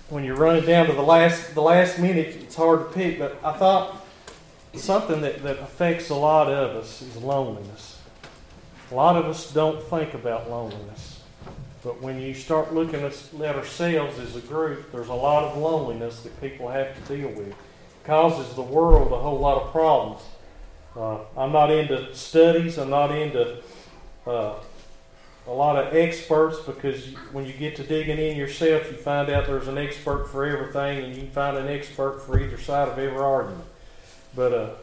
when you're running down to the last minute, it's hard to pick. But I thought something that affects a lot of us is loneliness. A lot of us don't think about loneliness. But when you start looking at ourselves as a group, there's a lot of loneliness that people have to deal with. It causes the world a whole lot of problems. I'm not into studies. I'm not into a lot of experts, because when you get to digging in yourself, you find out there's an expert for everything, and you can find an expert for either side of every argument. But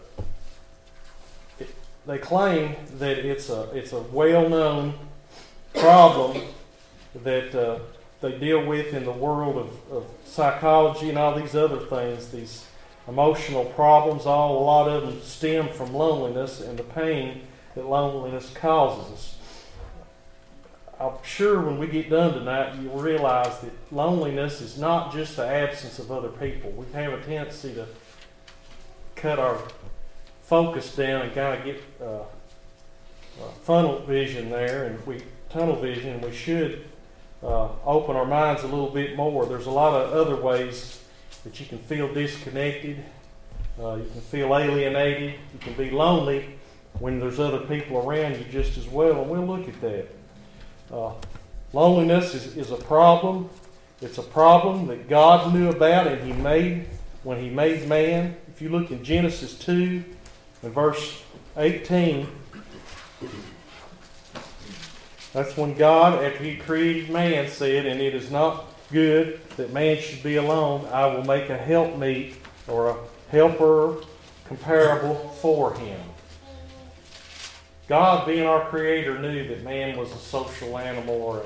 they claim that it's a well-known problem that they deal with in the world of psychology and all these other things. These emotional problems, a lot of them stem from loneliness and the pain that loneliness causes us. I'm sure when we get done tonight, you'll realize that loneliness is not just the absence of other people. We have a tendency to cut our focus down and kind of get tunnel vision there, and tunnel vision, and we should open our minds a little bit more. There's a lot of other ways that you can feel disconnected. You can feel alienated. You can be lonely when there's other people around you just as well, and we'll look at that. Loneliness is a problem. It's a problem that God knew about, and He made when He made man. If you look in Genesis 2 and verse 18, that's when God, after He created man, said, "And it is not good that man should be alone. I will make a helpmeet," or a helper comparable for him. God, being our Creator, knew that man was a social animal, or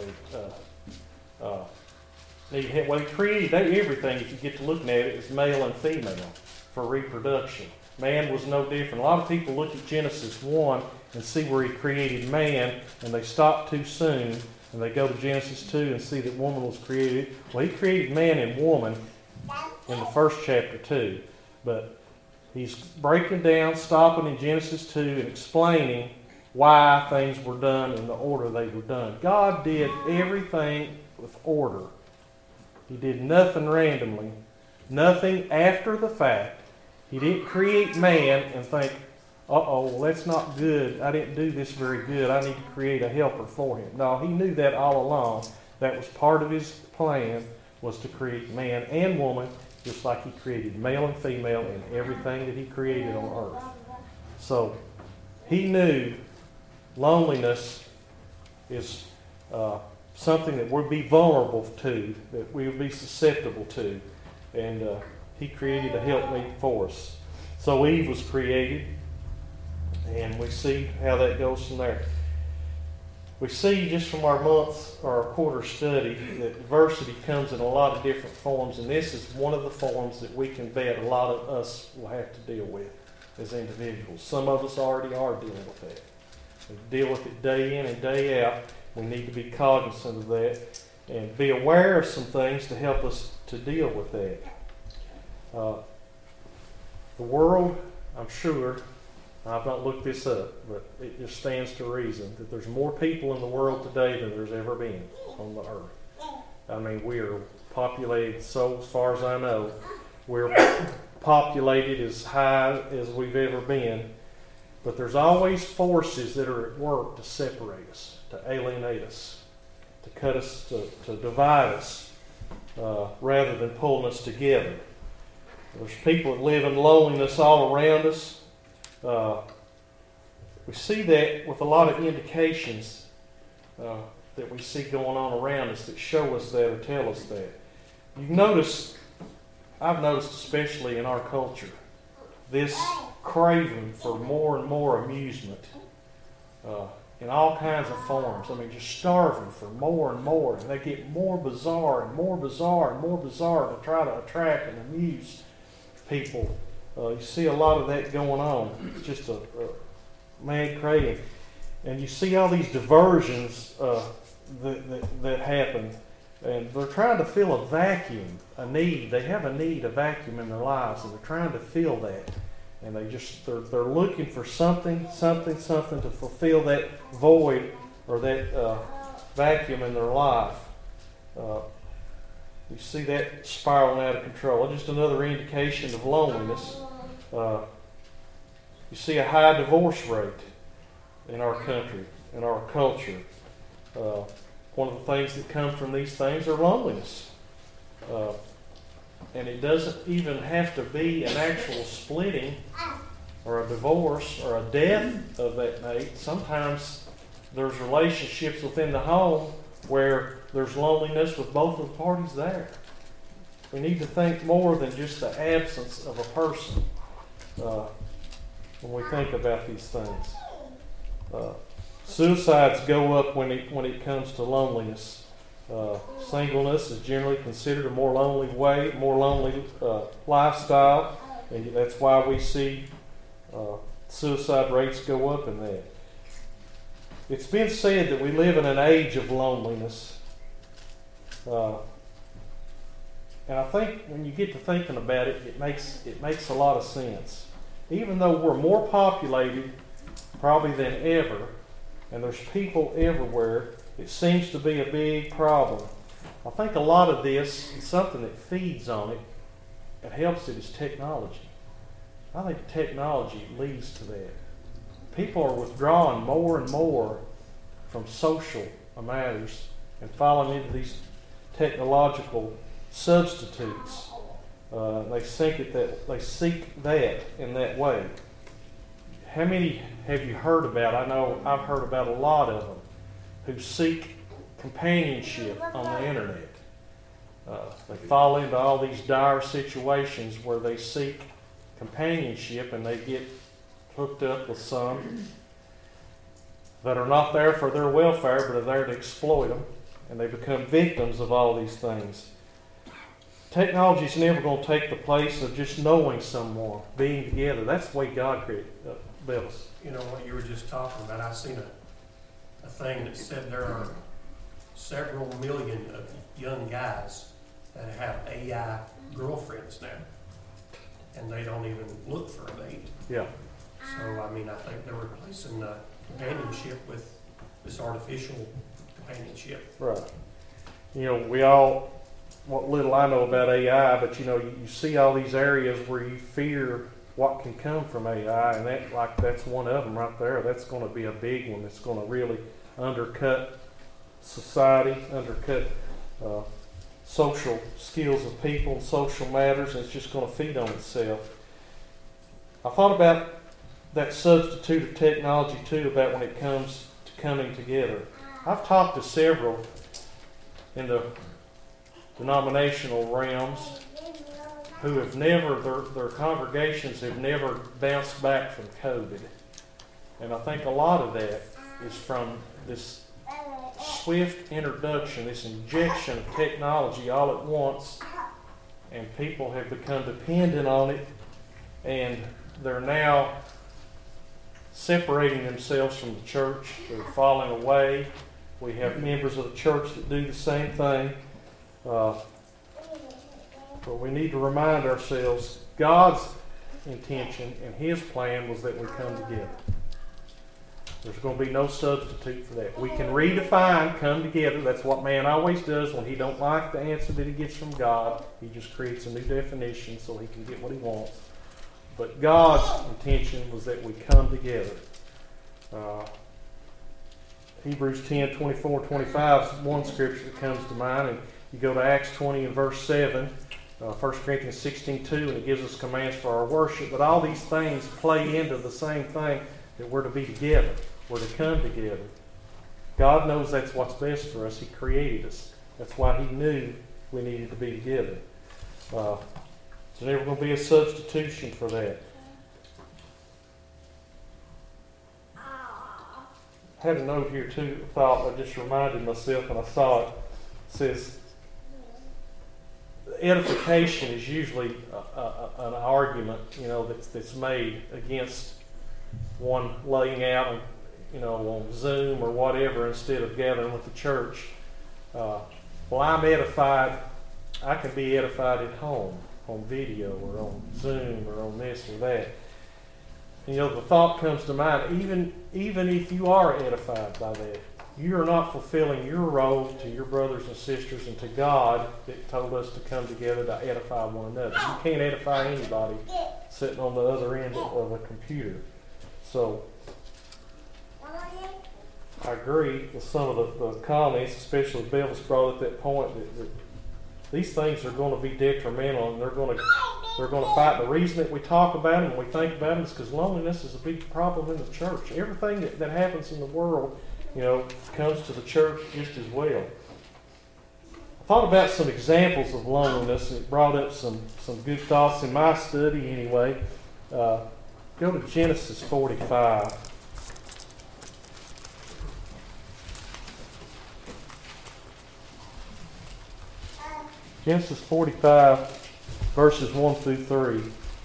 He created everything, if you get to looking at it, as male and female for reproduction. Man was no different. A lot of people look at Genesis 1 and see where He created man, and they stop too soon, and they go to Genesis 2 and see that woman was created. Well, He created man and woman in the first chapter 2, but He's breaking down, stopping in Genesis 2 and explaining why things were done in the order they were done. God did everything with order. He did nothing randomly, nothing after the fact. He didn't create man and think, well, that's not good. I didn't do this very good. I need to create a helper for him. No, He knew that all along. That was part of His plan, was to create man and woman, just like He created male and female in everything that He created on earth. So He knew loneliness is something that we'll be vulnerable to, that we'll be susceptible to. And He created a helpmeet for us. So Eve was created, and we see how that goes from there. We see just from our month or our quarter study that diversity comes in a lot of different forms, and this is one of the forms that we can bet a lot of us will have to deal with as individuals. Some of us already are dealing with that. We deal with it day in and day out. We need to be cognizant of that and be aware of some things to help us to deal with that. The world, I'm sure, I've not looked this up, but it just stands to reason that there's more people in the world today than there's ever been on the earth. I mean, we are populated, so as far as I know, we're populated as high as we've ever been. But there's always forces that are at work to separate us, to alienate us, to cut us, to divide us, rather than pulling us together. There's people that live in loneliness all around us. We see that with a lot of indications that we see going on around us that show us that or tell us that. You've noticed, I've noticed especially in our culture, this craving for more and more amusement in all kinds of forms. I mean, just starving for more and more. And they get more bizarre and more bizarre and more bizarre to try to attract and amuse people. You see a lot of that going on. It's just a mad craving. And you see all these diversions that happen. And they're trying to fill a vacuum, a need. They have a need, a vacuum in their lives, and they're trying to fill that. And they're looking for something to fulfill that void or that vacuum in their life. You see that spiraling out of control. Just another indication of loneliness. You see a high divorce rate in our country, in our culture. One of the things that come from these things are loneliness. And it doesn't even have to be an actual splitting or a divorce or a death of that mate. Sometimes there's relationships within the home where there's loneliness with both of the parties there. We need to think more than just the absence of a person when we think about these things. Suicides go up when it comes to loneliness. Singleness is generally considered a more lonely lifestyle, and that's why we see suicide rates go up in that. It's been said that we live in an age of loneliness, and I think when you get to thinking about it, it makes a lot of sense. Even though we're more populated probably than ever, and there's people everywhere, it seems to be a big problem. I think a lot of this is something that feeds on it and helps it is technology. I think technology leads to that. People are withdrawing more and more from social matters and falling into these technological substitutes. They seek that in that way. How many have you heard about? I know I've heard about a lot of them who seek companionship on the internet. They fall into all these dire situations where they seek companionship and they get hooked up with some that are not there for their welfare but are there to exploit them, and they become victims of all these things. Technology is never going to take the place of just knowing someone, being together. That's the way God created us. You know what you were just talking about, I seen a thing that said there are several million of young guys that have AI girlfriends now, and they don't even look for a mate. Yeah. So, I mean, I think they're replacing companionship with this artificial companionship. Right. You know, what little I know about AI, but you know, you see all these areas where you fear what can come from AI, and that's one of them right there. That's going to be a big one. That's going to really undercut society, undercut social skills of people, social matters, and it's just going to feed on itself. I thought about that substitute of technology too, about when it comes to coming together. I've talked to several in the denominational realms who have never, their congregations have never bounced back from COVID. And I think a lot of that is from this swift introduction, this injection of technology all at once, and people have become dependent on it, and they're now separating themselves from the church. They're falling away. We have members of the church that do the same thing. But we need to remind ourselves God's intention and His plan was that we come together. There's going to be no substitute for that. We can redefine come together. That's what man always does when he don't like the answer that he gets from God. He just creates a new definition so he can get what he wants. But God's intention was that we come together. Hebrews 10:24-25 is one scripture that comes to mind. And you go to Acts 20 and verse 7, 1 Corinthians 16:2, and it gives us commands for our worship. But all these things play into the same thing, that we're to be together. We're to come together. God knows that's what's best for us. He created us. That's why He knew we needed to be together. There's never going to be a substitution for that. I had a note here too, a thought I just reminded myself when I saw it. It says, edification is usually an argument, that's made against one laying out, on Zoom or whatever instead of gathering with the church. Well, I'm edified. I can be edified at home, on video or on Zoom or on this or that. The thought comes to mind, even if you are edified by that, you are not fulfilling your role to your brothers and sisters and to God that told us to come together to edify one another. You can't edify anybody sitting on the other end of a computer. So I agree with some of the comments, especially Bill's brought up that point that these things are going to be detrimental, and they're going to fight. The reason that we talk about them and we think about them is because loneliness is a big problem in the church. Everything that happens in the world, comes to the church just as well. I thought about some examples of loneliness, and it brought up some good thoughts in my study anyway. Go to Genesis 45. Genesis 45, verses 1 through 3.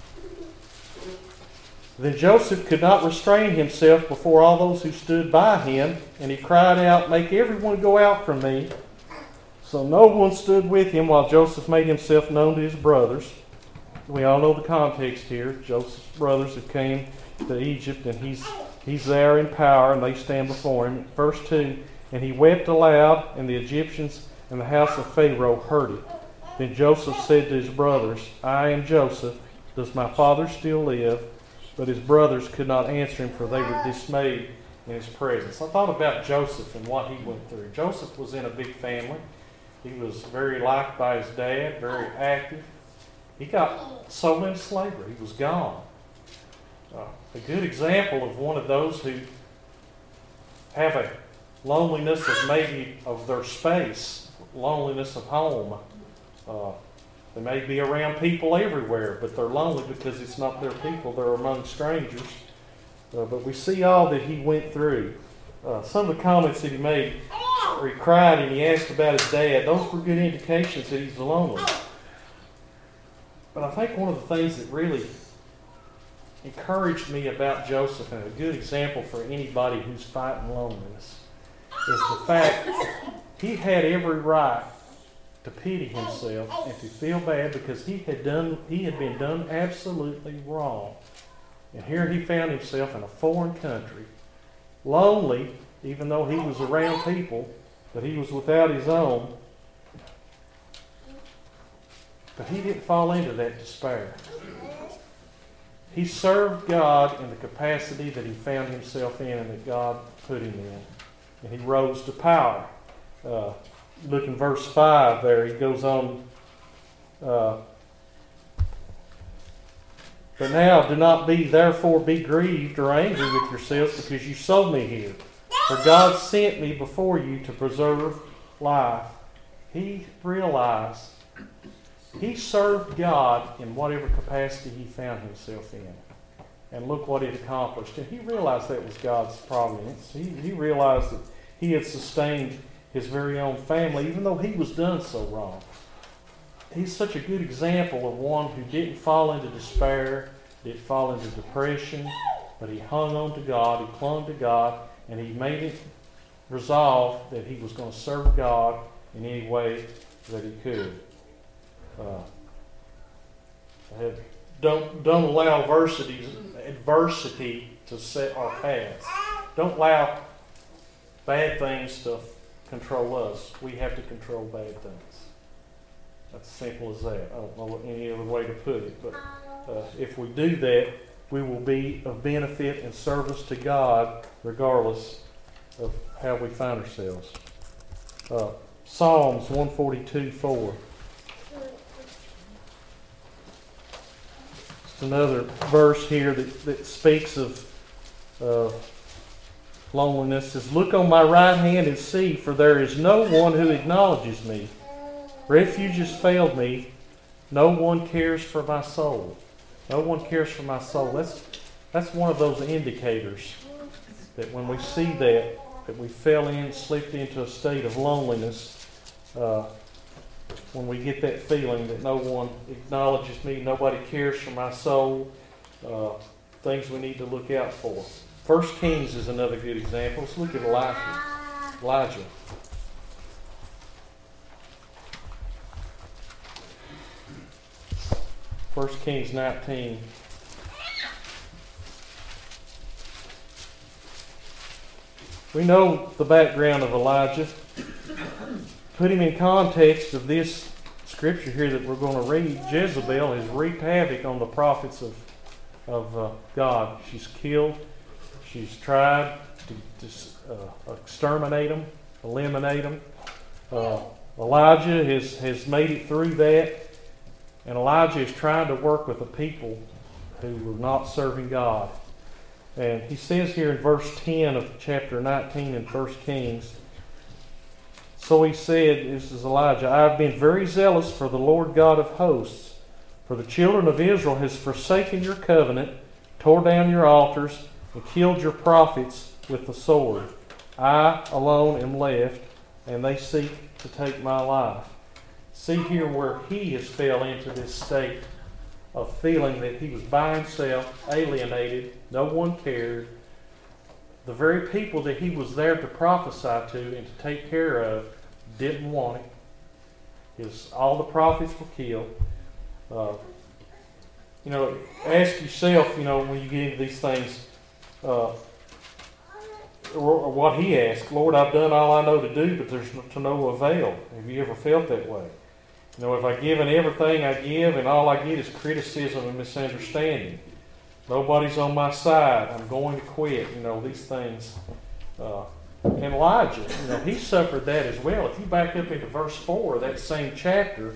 Then Joseph could not restrain himself before all those who stood by him, and he cried out, "Make everyone go out from me." So no one stood with him while Joseph made himself known to his brothers. We all know the context here. Joseph's brothers have came to Egypt, and he's there in power, and they stand before him. Verse 2, and he wept aloud, and the Egyptians and the house of Pharaoh heard it. Then Joseph said to his brothers, "I am Joseph. Does my father still live?" But his brothers could not answer him, for they were dismayed in his presence. I thought about Joseph and what he went through. Joseph was in a big family. He was very liked by his dad, very active. He got sold into slavery. He was gone. A good example of one of those who have a loneliness of their space, loneliness of home. They may be around people everywhere, but they're lonely because it's not their people. They're among strangers. But we see all that he went through. Some of the comments that he made, where he cried and he asked about his dad, those were good indications that he's lonely. But I think one of the things that really encouraged me about Joseph, and a good example for anybody who's fighting loneliness, is the fact he had every right to pity himself and to feel bad because he had been done absolutely wrong. And here he found himself in a foreign country, lonely, even though he was around people, but he was without his own. But he didn't fall into that despair. He served God in the capacity that he found himself in and that God put him in. And he rose to power. Look in verse 5 there. He goes on, but now do not therefore be grieved or angry with yourselves because you sold me here. For God sent me before you to preserve life. He realized he served God in whatever capacity he found himself in. And look what it accomplished. And he realized that was God's providence. He realized that he had sustained his very own family, even though he was done so wrong. He's such a good example of one who didn't fall into despair, didn't fall into depression, but he hung on to God, he clung to God, and he made it resolve that he was going to serve God in any way that he could. Don't allow adversity to set our paths. Don't allow bad things to control us. We have to control bad things. That's as simple as that. I don't know any other way to put it, but if we do that, we will be of benefit and service to God regardless of how we find ourselves. Psalms 142:4. It's another verse here that speaks of loneliness. It says, "Look on my right hand and see, for there is no one who acknowledges me. Refuge has failed me. No one cares for my soul." No one cares for my soul. That's one of those indicators that when we see that we slipped into a state of loneliness, when we get that feeling that no one acknowledges me, nobody cares for my soul, things we need to look out for. 1 Kings is another good example. Let's look at Elijah. 1 Kings 19. We know the background of Elijah. Put him in context of this scripture here that we're going to read. Jezebel has wreaked havoc on the prophets of God. She's killed. She's tried to exterminate them, eliminate them. Elijah has made it through that. And Elijah is trying to work with a people who were not serving God. And he says here in verse 10 of chapter 19 in 1 Kings, so he said, this is Elijah, I have been very zealous for the Lord God of hosts, for the children of Israel has forsaken your covenant, tore down your altars, and killed your prophets with the sword. I alone am left, and they seek to take my life. See here where he has fell into this state of feeling that he was by himself, alienated, no one cared. The very people that he was there to prophesy to and to take care of didn't want it. All the prophets were killed. Ask yourself, when you get into these things, or what he asked, Lord, I've done all I know to do, but there's to no avail. Have you ever felt that way? Have I given everything I give and all I get is criticism and misunderstanding? Nobody's on my side. I'm going to quit. These things. And Elijah, he suffered that as well. If you back up into verse 4 of that same chapter,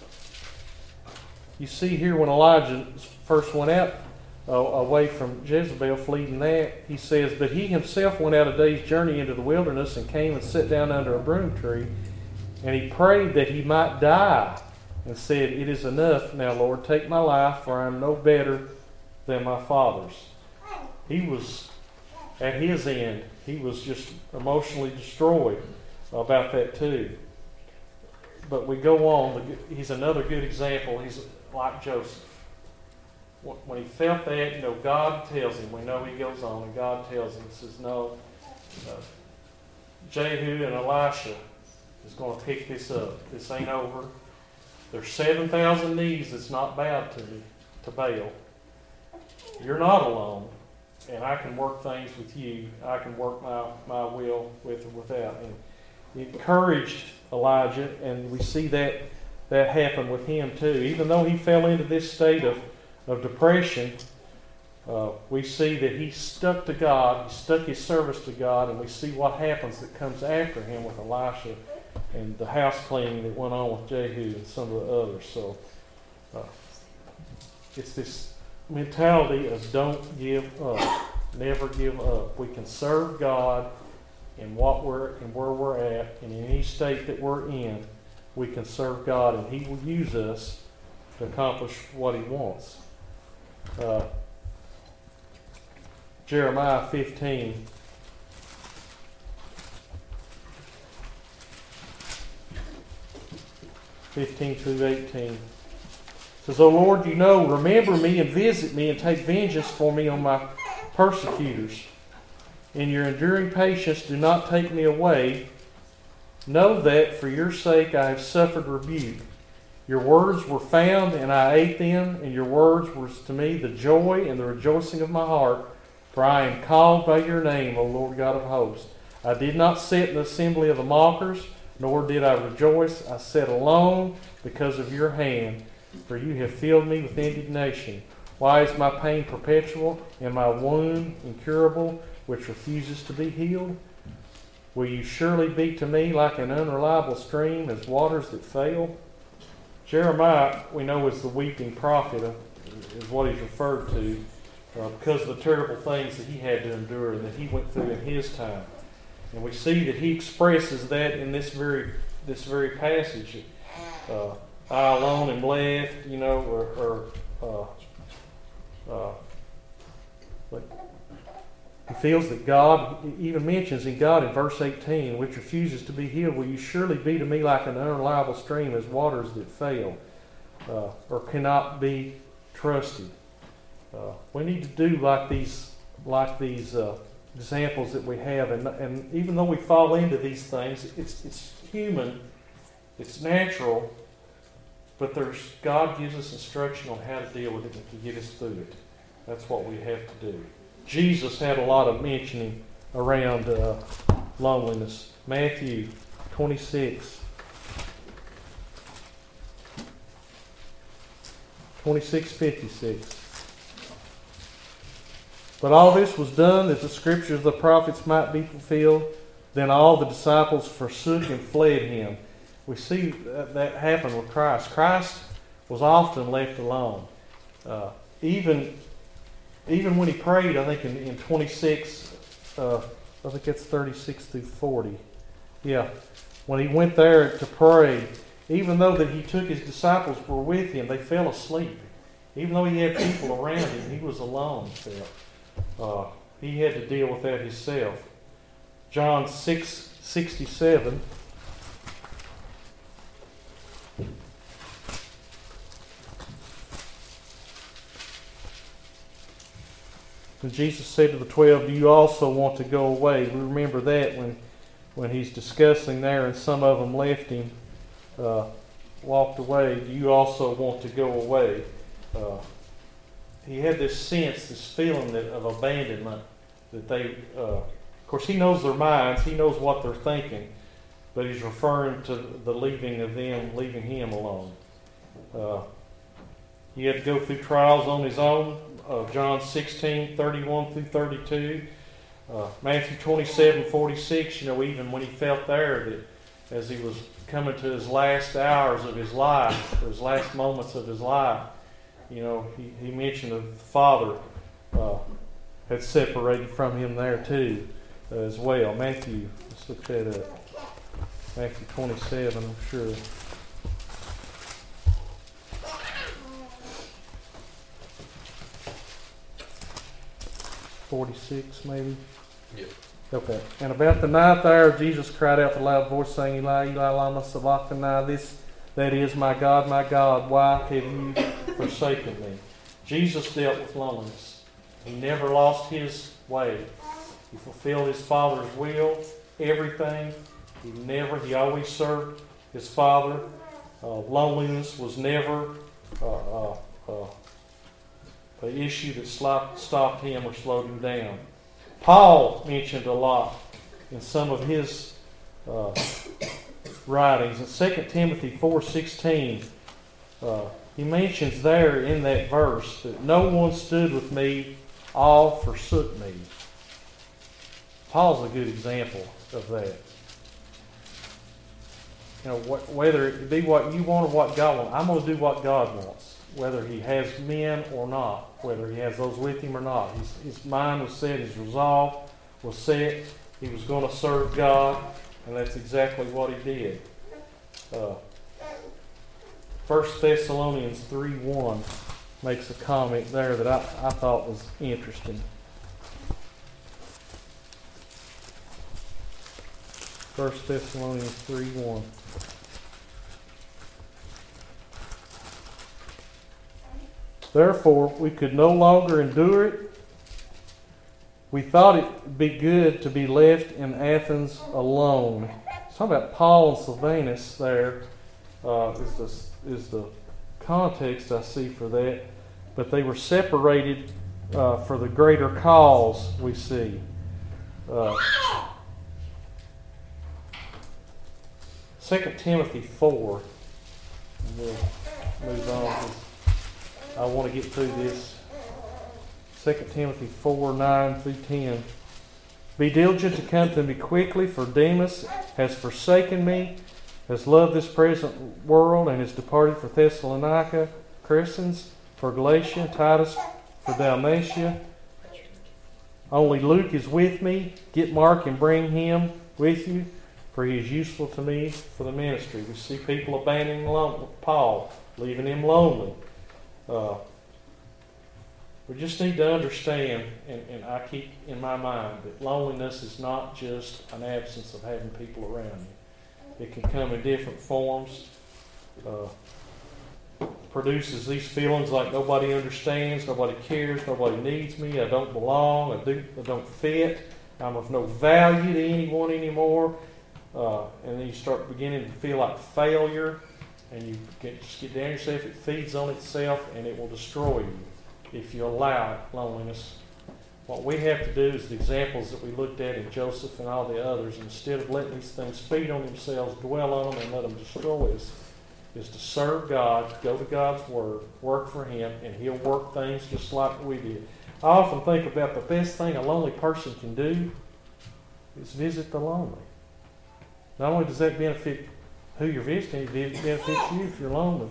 you see here when Elijah first went out away from Jezebel, fleeing that, he says, but he himself went out a day's journey into the wilderness and came and sat down under a broom tree. And he prayed that he might die and said, it is enough now, Lord, take my life, for I am no better than my fathers. He was at his end. He was just emotionally destroyed about that too. But we go on. He's another good example. He's like Joseph. When he felt that, God tells him. We know he goes on, and God tells him, he says, no, Jehu and Elisha is going to pick this up. This ain't over. There's 7,000 knees that's not bowed to Baal. You're not alone, and I can work things with you. I can work my will with or without. And it encouraged Elijah, and we see that happen with him too. Even though he fell into this state of depression, we see that he stuck to God. He stuck his service to God, and we see what happens that comes after him with Elisha and the house cleaning that went on with Jehu and some of the others. So it's this mentality of don't give up, never give up. We can serve God in where we're at, and in any state that we're in, we can serve God, and He will use us to accomplish what He wants. Jeremiah 15. through 18 says, O Lord, remember me and visit me and take vengeance for me on my persecutors. In your enduring patience, do not take me away. Know that for your sake I have suffered rebuke. Your words were found, and I ate them, and your words were to me the joy and the rejoicing of my heart. For I am called by your name, O Lord God of hosts. I did not sit in the assembly of the mockers, nor did I rejoice. I sat alone because of your hand, for you have filled me with indignation. Why is my pain perpetual and my wound incurable, which refuses to be healed? Will you surely be to me like an unreliable stream, as waters that fail? Jeremiah, we know, is the weeping prophet, is what he's referred to, because of the terrible things that he had to endure and that he went through in his time. And we see that he expresses that in this very passage. I alone am left, he feels that God, he even mentions in God in verse 18, which refuses to be healed, will you surely be to me like an unreliable stream, as waters that fail, or cannot be trusted. We need to do like these examples that we have, and even though we fall into these things, it's human, it's natural, but God gives us instruction on how to deal with it and to get us through it. That's what we have to do. Jesus had a lot of mentioning around loneliness. Matthew 26. 26:56. But all this was done that the scriptures of the prophets might be fulfilled. Then all the disciples forsook and fled him. We see that happen with Christ. Christ was often left alone. Even when he prayed, I think in 26, I think that's 36 through 40. Yeah, when he went there to pray, even though that he took his disciples were with him, they fell asleep. Even though he had people around him, he was alone still. He had to deal with that himself. John 6:67. And Jesus said to the 12, do you also want to go away? We remember that when he's discussing there and some of them left him, walked away. Do you also want to go away? He had this sense, this feeling of abandonment that they, of course he knows their minds, he knows what they're thinking, but he's referring to the leaving of them, leaving him alone. He had to go through trials on his own. John 16:31 through 32. Matthew 27:46, even when he felt there that as he was coming to his last hours of his life, his last moments of his life, he mentioned that the Father had separated from him there too as well. Matthew, let's look that up. Matthew 27, I'm sure. 46 maybe? Yep. Okay. And about the 9th hour, Jesus cried out with a loud voice, saying, Eli, Eli, lama sabachthani, that is, my God, why have you forsaken me? Jesus dealt with loneliness. He never lost his way. He fulfilled his Father's will, everything. He always served his Father. Loneliness was never an issue that stopped him or slowed him down. Paul mentioned a lot in some of his writings. In 2 Timothy 4:16, he mentions there in that verse that no one stood with me, all forsook me. Paul's a good example of that. Whether it be what you want or what God wants, I'm going to do what God wants. Whether he has men or not, whether he has those with him or not. His mind was set, his resolve was set. He was going to serve God, and that's exactly what he did. 1 Thessalonians 3:1 makes a comment there that I thought was interesting. 1 Thessalonians 3:1. Therefore, we could no longer endure it. We thought it would be good to be left in Athens alone. It's talking about Paul and Silvanus there is the context I see for that. But they were separated for the greater cause, we see. 2 Timothy 4. We'll move on. I want to get through this. 2 Timothy 4:9 through 10. Be diligent to come to me quickly, for Demas has forsaken me, has loved this present world, and has departed for Thessalonica. Crescens for Galatia, Titus for Dalmatia. Only Luke is with me. Get Mark and bring him with you, for he is useful to me for the ministry. We see people abandoning Paul, leaving him lonely. We just need to understand, and I keep in my mind, that loneliness is not just an absence of having people around you. It can come in different forms. Produces these feelings like nobody understands, nobody cares, nobody needs me, I don't belong, I don't fit, I'm of no value to anyone anymore. And then you start beginning to feel like failure, and you just get down yourself. It feeds on itself, and it will destroy you if you allow loneliness What we have to do is the examples that we looked at in Joseph and all the others, instead of letting these things feed on themselves, dwell on them, and let them destroy us, is to serve God, go to God's Word, work for Him, and He'll work things just like we did. I often think about the best thing a lonely person can do is visit the lonely. Not only does that benefit who you're visiting, it benefits you if you're lonely.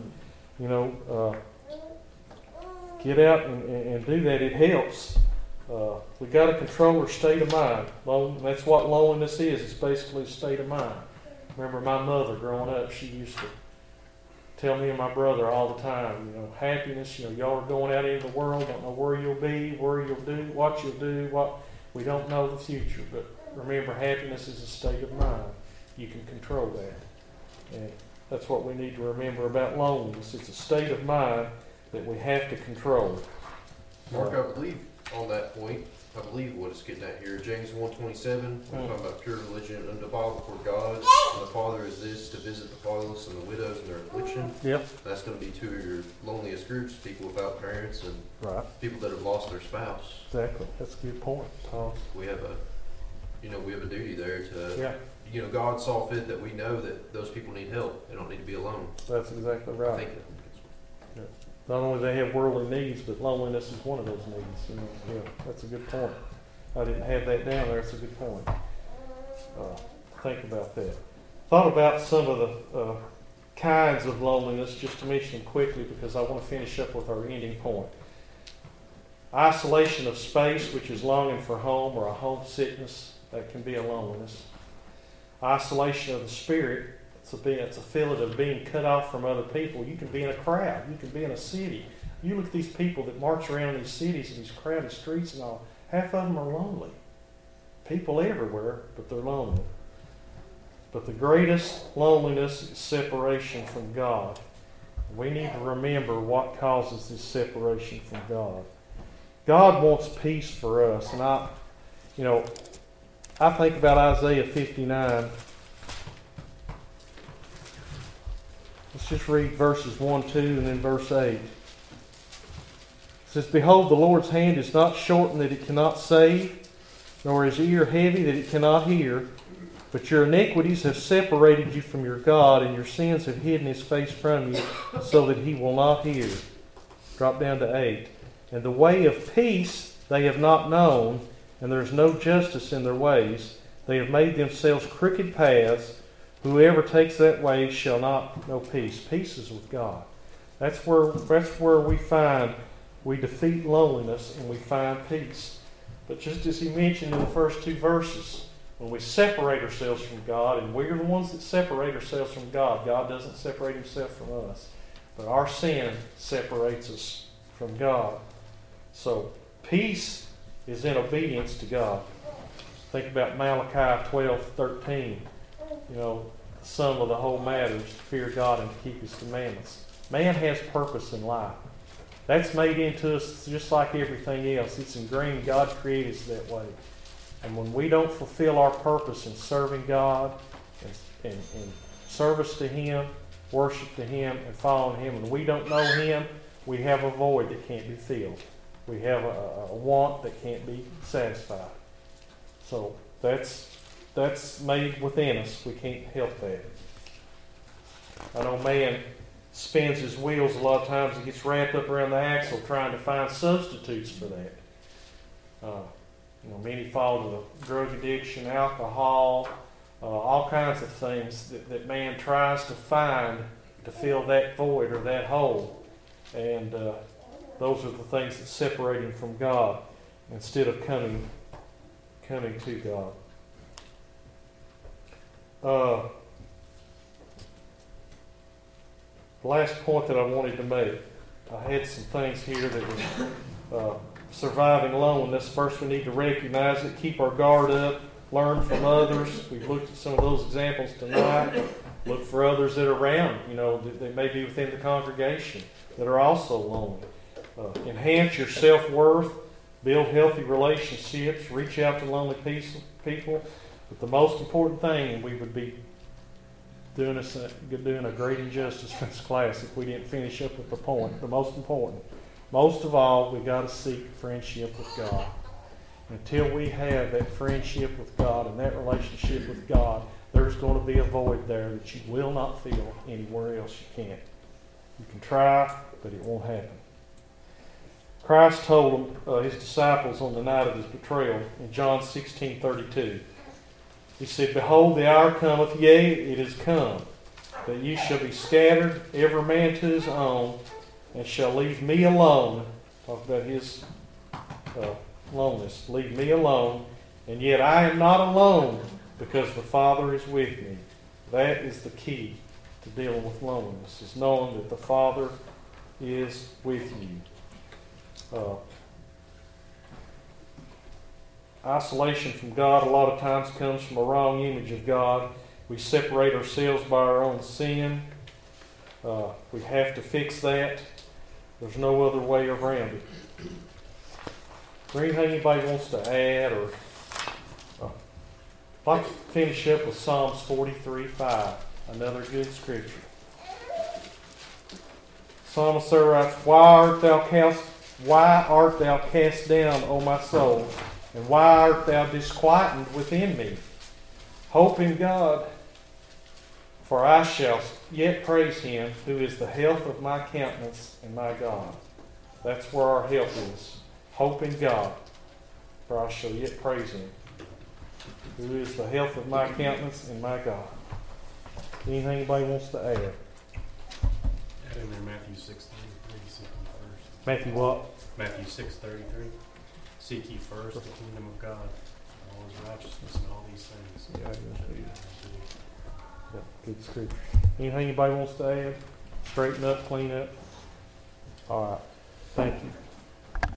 Get out and do that. It helps. We got to control our state of mind. That's what loneliness is. It's basically a state of mind. Remember my mother growing up, she used to tell me and my brother all the time, happiness, y'all are going out into the world, don't know where you'll be, where you'll do, what you'll do, we don't know the future. But remember, happiness is a state of mind. You can control that. And that's what we need to remember about loneliness. It's a state of mind that we have to control. Mark, I believe on that point, I believe what it's getting at here, James 1:27, we're talking about pure religion and undefiled before God, and the Father is this, to visit the fatherless and the widows in their affliction. Yep. That's going to be two of your loneliest groups, people without parents and people that have lost their spouse. Exactly. That's a good point, Tom. We have a duty there to, God saw fit that we know that those people need help. They don't need to be alone. That's exactly right. I think Not only do they have worldly needs, but loneliness is one of those needs. That's a good point. I didn't have that down there. It's a good point. Think about that. Thought about some of the kinds of loneliness, just to mention them quickly because I want to finish up with our ending point. Isolation of space, which is longing for home or a homesickness, that can be a loneliness. Isolation of the spirit, it's a feeling of being cut off from other people. You can be in a crowd. You can be in a city. You look at these people that march around in these cities and these crowded streets and all. Half of them are lonely. People everywhere, but they're lonely. But the greatest loneliness is separation from God. We need to remember what causes this separation from God. God wants peace for us. And I think about Isaiah 59. Let's just read verses 1, 2, and then verse 8. It says, Behold, the Lord's hand is not shortened that it cannot save, nor his ear heavy that it cannot hear. But your iniquities have separated you from your God, and your sins have hidden his face from you, so that he will not hear. Drop down to 8. And the way of peace they have not known, and there is no justice in their ways. They have made themselves crooked paths. Whoever takes that way shall not know peace. Peace is with God. That's where we defeat loneliness and we find peace. But just as he mentioned in the first two verses, when we separate ourselves from God, and we're the ones that separate ourselves from God, God doesn't separate himself from us. But our sin separates us from God. So peace is in obedience to God. Think about Malachi 12:13. The sum of the whole matter is to fear God and to keep his commandments. Man has purpose in life. That's made into us just like everything else. It's ingrained. God created us that way. And when we don't fulfill our purpose in serving God and service to him, worship to him, and following him, and we don't know him, we have a void that can't be filled. We have a want that can't be satisfied. So that's made within us. We can't help that. I know man spins his wheels a lot of times. He gets wrapped up around the axle trying to find substitutes for that. Many fall to the drug addiction, alcohol, all kinds of things that man tries to find to fill that void or that hole. And those are the things that separate him from God instead of coming to God. The last point that I wanted to make, I had some things here that was surviving loneliness. First, we need to recognize it, keep our guard up, learn from others. We've looked at some of those examples tonight. Look for others that are around, that may be within the congregation that are also lonely. Enhance your self-worth, build healthy relationships, reach out to lonely people. But the most important thing, and we would be doing a great injustice for this class if we didn't finish up with the point, the most important. Most of all, we've got to seek friendship with God. Until we have that friendship with God and that relationship with God, there's going to be a void there that you will not fill anywhere else you can. You can try, but it won't happen. Christ told his disciples on the night of his betrayal in John 16:32. He said, "Behold, the hour cometh, yea, it is come, that ye shall be scattered, every man to his own, and shall leave me alone." Talk about his loneliness. "Leave me alone, and yet I am not alone, because the Father is with me." That is the key to dealing with loneliness, is knowing that the Father is with you. Isolation from God a lot of times comes from a wrong image of God. We separate ourselves by our own sin. We have to fix that. There's no other way around it. Is there anything anybody wants to add? Or I'd like to finish up with Psalms 43:5, another good scripture. Psalmist there writes, Why art thou cast down, O my soul, and why art thou disquieted within me? Hope in God, for I shall yet praise him, who is the health of my countenance and my God. That's where our help is. Hope in God, for I shall yet praise him, who is the health of my countenance and my God. Anything anybody wants to add? Add in there Matthew 6:33, seek ye first. Matthew what? Matthew 6:33, seek ye first the kingdom of God, and all his righteousness, and all these things. Yeah, good scripture. Anything anybody wants to add? Straighten up, clean up? All right. Thank you.